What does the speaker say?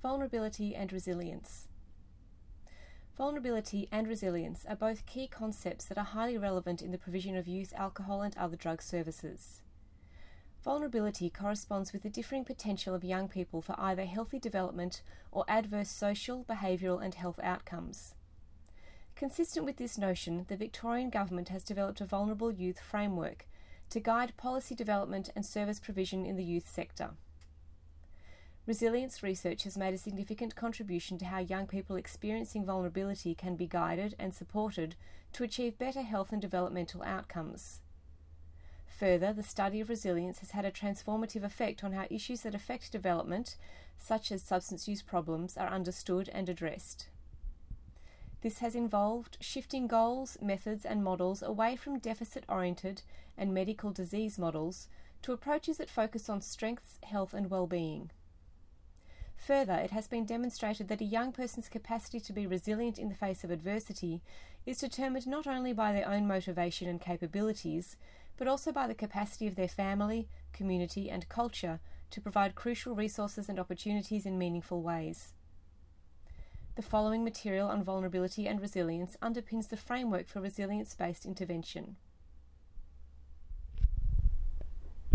Vulnerability and resilience. Vulnerability and resilience are both key concepts that are highly relevant in the provision of youth alcohol and other drug services. Vulnerability corresponds with the differing potential of young people for either healthy development or adverse social, behavioural and health outcomes. Consistent with this notion, the Victorian Government has developed a vulnerable youth framework to guide policy development and service provision in the youth sector. Resilience research has made a significant contribution to how young people experiencing vulnerability can be guided and supported to achieve better health and developmental outcomes. Further, the study of resilience has had a transformative effect on how issues that affect development, such as substance use problems, are understood and addressed. This has involved shifting goals, methods and models away from deficit-oriented and medical disease models to approaches that focus on strengths, health and well-being. Further, it has been demonstrated that a young person's capacity to be resilient in the face of adversity is determined not only by their own motivation and capabilities, but also by the capacity of their family, community and culture to provide crucial resources and opportunities in meaningful ways. The following material on vulnerability and resilience underpins the framework for resilience-based intervention.